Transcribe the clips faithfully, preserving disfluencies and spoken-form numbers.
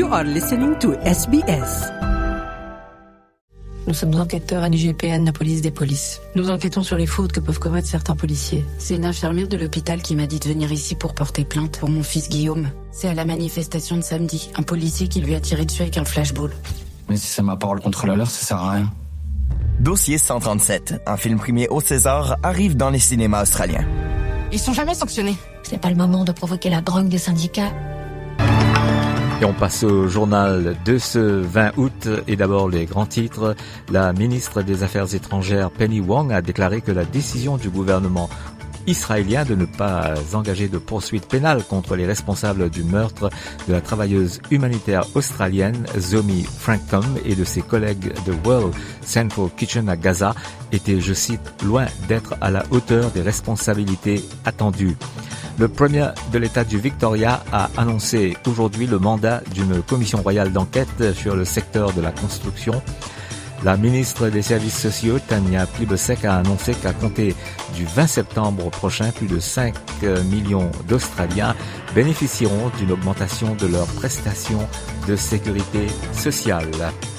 are listening to S B S. Nous sommes enquêteurs à l'I G P N, la police des polices. Nous enquêtons sur les fautes que peuvent commettre certains policiers. C'est une infirmière de l'hôpital qui m'a dit de venir ici pour porter plainte pour mon fils Guillaume. C'est à la manifestation de samedi, un policier qui lui a tiré dessus avec un flashball. Mais si c'est ma parole contre la leur, ça sert à rien. Dossier cent trente-sept, un film primé au César, arrive dans les cinémas australiens. Ils sont jamais sanctionnés. C'est pas le moment de provoquer la grogne des syndicats. Et on passe au journal de ce vingt août et d'abord les grands titres. La ministre des Affaires étrangères Penny Wong a déclaré que la décision du gouvernement israélien de ne pas engager de poursuites pénales contre les responsables du meurtre de la travailleuse humanitaire australienne Zomi Francom et de ses collègues de World Central Kitchen à Gaza était, je cite, loin d'être à la hauteur des responsabilités attendues. Le premier de l'État du Victoria a annoncé aujourd'hui le mandat d'une commission royale d'enquête sur le secteur de la construction. La ministre des Services sociaux, Tanya Plibersek, a annoncé qu'à compter du vingt septembre prochain, plus de cinq millions d'Australiens bénéficieront d'une augmentation de leurs prestations de sécurité sociale.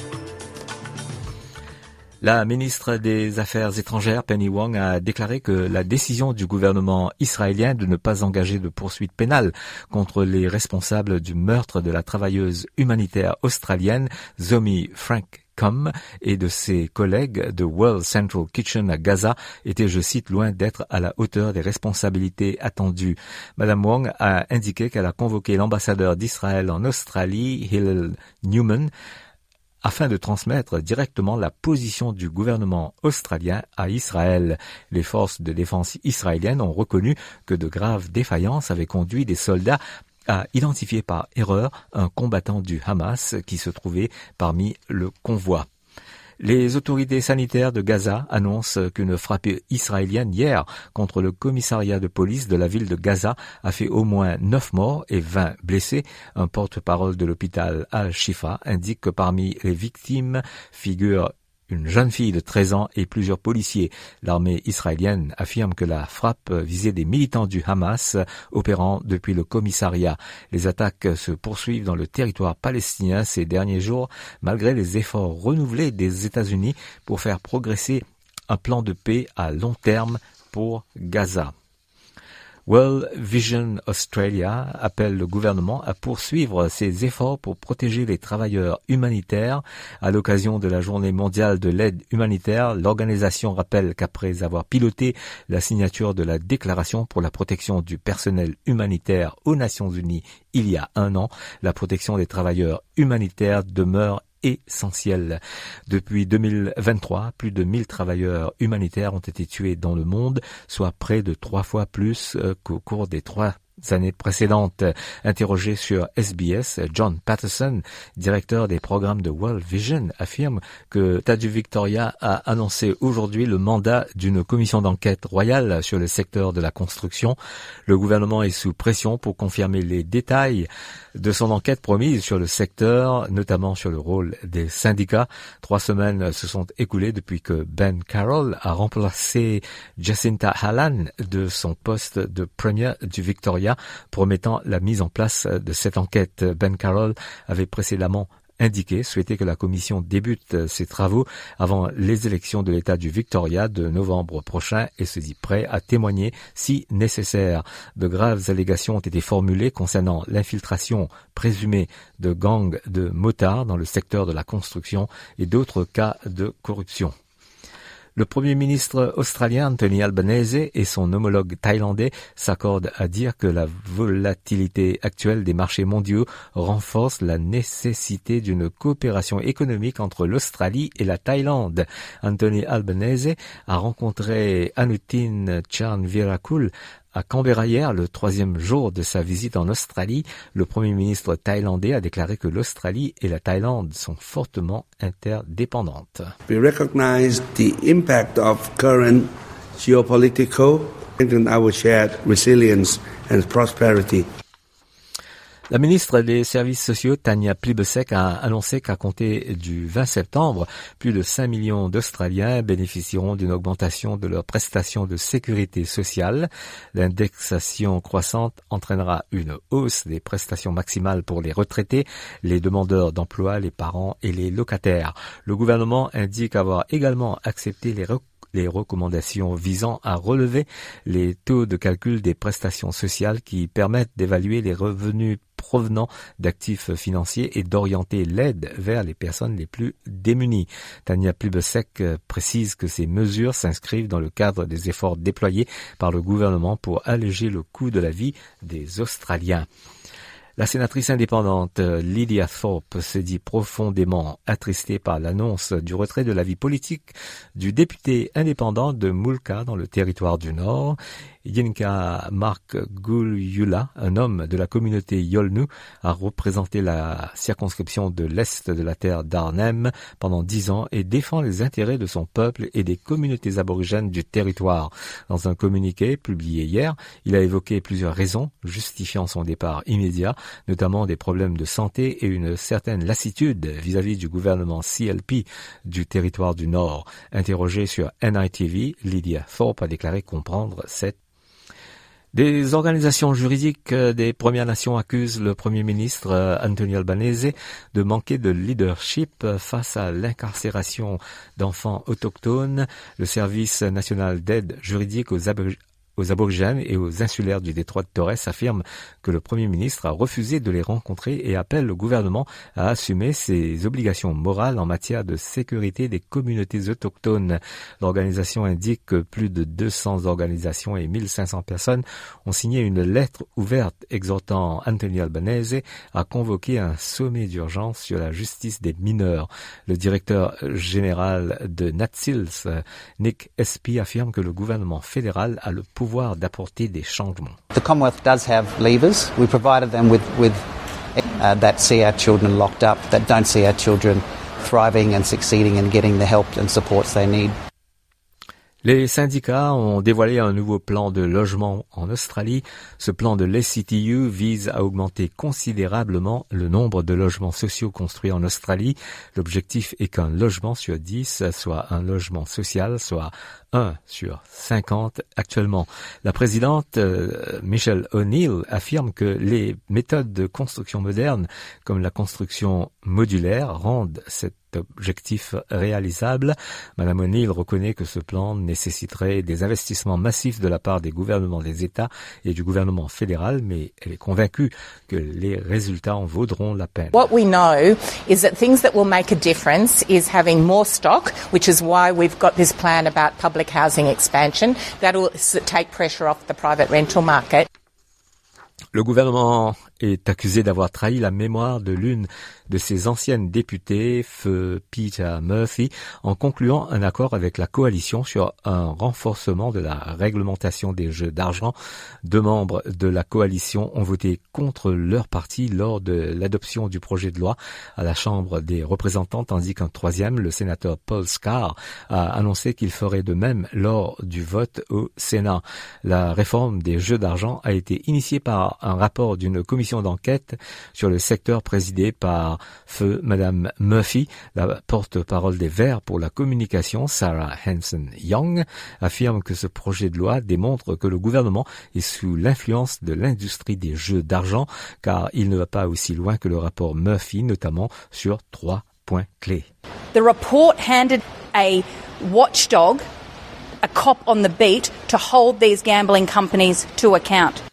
La ministre des Affaires étrangères, Penny Wong, a déclaré que la décision du gouvernement israélien de ne pas engager de poursuites pénales contre les responsables du meurtre de la travailleuse humanitaire australienne Zomi Francom et de ses collègues de World Central Kitchen à Gaza était, je cite, loin d'être à la hauteur des responsabilités attendues. Madame Wong a indiqué qu'elle a convoqué l'ambassadeur d'Israël en Australie, Hillel Newman, afin de transmettre directement la position du gouvernement australien à Israël. Les forces de défense israéliennes ont reconnu que de graves défaillances avaient conduit des soldats à identifier par erreur un combattant du Hamas qui se trouvait parmi le convoi. Les autorités sanitaires de Gaza annoncent qu'une frappe israélienne hier contre le commissariat de police de la ville de Gaza a fait au moins neuf morts et vingt blessés. Un porte-parole de l'hôpital Al-Shifa indique que parmi les victimes figurent une jeune fille de treize ans et plusieurs policiers. L'armée israélienne affirme que la frappe visait des militants du Hamas opérant depuis le commissariat. Les attaques se poursuivent dans le territoire palestinien ces derniers jours, malgré les efforts renouvelés des États-Unis pour faire progresser un plan de paix à long terme pour Gaza. World Vision Australia appelle le gouvernement à poursuivre ses efforts pour protéger les travailleurs humanitaires. À l'occasion de la Journée mondiale de l'aide humanitaire, l'organisation rappelle qu'après avoir piloté la signature de la Déclaration pour la protection du personnel humanitaire aux Nations Unies il y a un an, la protection des travailleurs humanitaires demeure essentiel. Depuis deux mille vingt-trois, plus de mille travailleurs humanitaires ont été tués dans le monde, soit près de trois fois plus qu'au cours des trois années précédentes. Interrogé sur S B S, John Patterson, directeur des programmes de World Vision, affirme que l'État du Victoria a annoncé aujourd'hui le mandat d'une commission d'enquête royale sur le secteur de la construction. Le gouvernement est sous pression pour confirmer les détails de son enquête promise sur le secteur, notamment sur le rôle des syndicats. Trois semaines se sont écoulées depuis que Ben Carroll a remplacé Jacinta Allan de son poste de Premier du Victoria, promettant la mise en place de cette enquête. Ben Carroll avait précédemment indiqué souhaiter que la commission débute ses travaux avant les élections de l'État du Victoria de novembre prochain et se dit prêt à témoigner si nécessaire. De graves allégations ont été formulées concernant l'infiltration présumée de gangs de motards dans le secteur de la construction et d'autres cas de corruption. Le Premier ministre australien Anthony Albanese et son homologue thaïlandais s'accordent à dire que la volatilité actuelle des marchés mondiaux renforce la nécessité d'une coopération économique entre l'Australie et la Thaïlande. Anthony Albanese a rencontré Anutin Charnvirakul à Canberra hier, le troisième jour de sa visite en Australie. Le Premier ministre thaïlandais a déclaré que l'Australie et la Thaïlande sont fortement interdépendantes. We recognize the impact of current geopolitical and our shared resilience and prosperity. La ministre des Services sociaux, Tanya Plibersek, a annoncé qu'à compter du vingt septembre, plus de cinq millions d'Australiens bénéficieront d'une augmentation de leurs prestations de sécurité sociale. L'indexation croissante entraînera une hausse des prestations maximales pour les retraités, les demandeurs d'emploi, les parents et les locataires. Le gouvernement indique avoir également accepté les recommandations les recommandations visant à relever les taux de calcul des prestations sociales qui permettent d'évaluer les revenus provenant d'actifs financiers et d'orienter l'aide vers les personnes les plus démunies. Tanya Plibersek précise que ces mesures s'inscrivent dans le cadre des efforts déployés par le gouvernement pour alléger le coût de la vie des Australiens. La sénatrice indépendante Lydia Thorpe se dit profondément attristée par l'annonce du retrait de la vie politique du député indépendant de Mulka dans le territoire du Nord. Yinka Mark Gulyula, un homme de la communauté Yolnu, a représenté la circonscription de l'Est de la terre d'Arnhem pendant dix ans et défend les intérêts de son peuple et des communautés aborigènes du territoire. Dans un communiqué publié hier, il a évoqué plusieurs raisons justifiant son départ immédiat, notamment des problèmes de santé et une certaine lassitude vis-à-vis du gouvernement C L P du territoire du Nord. Interrogé sur N I T V, Lydia Thorpe a déclaré comprendre cette Des organisations juridiques des Premières Nations accusent le Premier ministre Anthony Albanese de manquer de leadership face à l'incarcération d'enfants autochtones. Le Service national d'aide juridique aux aborigènes aux aborigènes et aux insulaires du détroit de Torres affirme que le Premier ministre a refusé de les rencontrer et appelle le gouvernement à assumer ses obligations morales en matière de sécurité des communautés autochtones. L'organisation indique que plus de deux cents organisations et mille cinq cents personnes ont signé une lettre ouverte exhortant Anthony Albanese à convoquer un sommet d'urgence sur la justice des mineurs. Le directeur général de NatSeals, Nick Espy, affirme que le gouvernement fédéral a le pouvoir d'apporter des changements. The Commonwealth does have levers. We provided them with, with uh, that see our children locked up, that don't see our children thriving and succeeding and getting the help and supports they need. Les syndicats ont dévoilé un nouveau plan de logement en Australie. Ce plan de l'A C T U vise à augmenter considérablement le nombre de logements sociaux construits en Australie. L'objectif est qu'un logement sur dix soit un logement social, soit un sur cinquante actuellement. La présidente euh, Michelle O'Neill affirme que les méthodes de construction moderne, comme la construction modulaire, rendent cet objectif réalisable. Madame O'Neill reconnaît que ce plan nécessiterait des investissements massifs de la part des gouvernements des États et du gouvernement fédéral, mais elle est convaincue que les résultats en vaudront la peine. What we know is that things that will make a difference is having more stock, which is why we've got this plan about public housing expansion that will take pressure off the private rental market. Le gouvernement est accusé d'avoir trahi la mémoire de l'une de ses anciennes députées, feu Peter Murphy, en concluant un accord avec la coalition sur un renforcement de la réglementation des jeux d'argent. Deux membres de la coalition ont voté contre leur parti lors de l'adoption du projet de loi à la Chambre des représentants, tandis qu'un troisième, le sénateur Paul Scar, a annoncé qu'il ferait de même lors du vote au Sénat. La réforme des jeux d'argent a été initiée par un rapport d'une commission d'enquête sur le secteur présidé par feu Madame Murphy. La porte-parole des Verts pour la communication, Sarah Hanson-Young, affirme que ce projet de loi démontre que le gouvernement est sous l'influence de l'industrie des jeux d'argent, car il ne va pas aussi loin que le rapport Murphy, notamment sur trois points clés. The report handed a watchdog, a cop on the beat, to hold these gambling companies to account.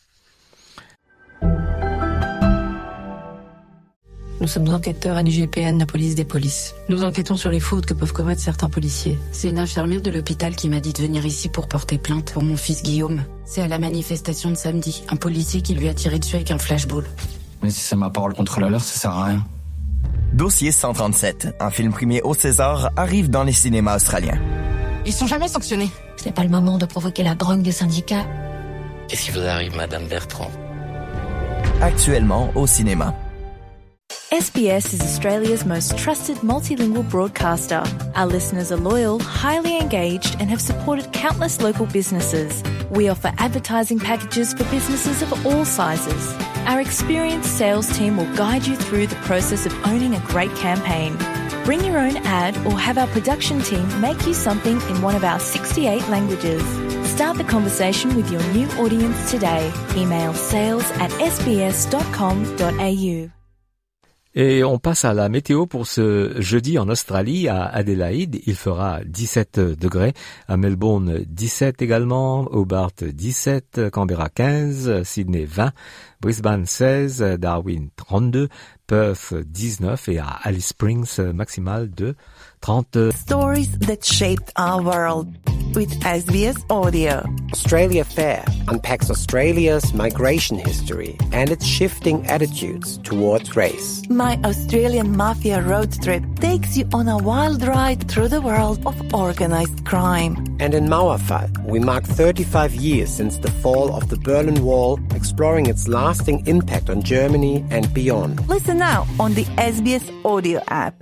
Nous sommes enquêteurs à l'I G P N, la police des polices. Nous enquêtons sur les fautes que peuvent commettre certains policiers. C'est une infirmière de l'hôpital qui m'a dit de venir ici pour porter plainte pour mon fils Guillaume. C'est à la manifestation de samedi, un policier qui lui a tiré dessus avec un flashball. Mais si c'est ma parole contre la leur, ça sert à rien. Dossier cent trente-sept, un film primé au César, arrive dans les cinémas australiens. Ils sont jamais sanctionnés. C'est pas le moment de provoquer la grogne des syndicats. Qu'est-ce qui vous arrive, Madame Bertrand? Actuellement au cinéma. S B S is Australia's most trusted multilingual broadcaster. Our listeners are loyal, highly engaged, and have supported countless local businesses. we offer advertising packages for businesses of all sizes. Our experienced sales team will guide you through the process of owning a great campaign. Bring your own ad or have our production team make you something in one of our sixty-eight languages. Start the conversation with your new audience today. Email sales at s b s dot com dot a u. Et on passe à la météo pour ce jeudi en Australie. À Adélaïde, il fera dix-sept degrés. À Melbourne, dix-sept également. Hobart, dix-sept. Canberra, quinze. Sydney, vingt. Brisbane, seize. Darwin, trente-deux. Perth, dix-neuf. Et à Alice Springs, maximale de trente. Stories that shaped our world with S B S Audio. Australia Fair unpacks Australia's migration history and its shifting attitudes towards race. My Australian Mafia road trip takes you on a wild ride through the world of organized crime. And in Mauerfall, we mark thirty-five years since the fall of the Berlin Wall, exploring its lasting impact on Germany and beyond. Listen now on the S B S Audio app.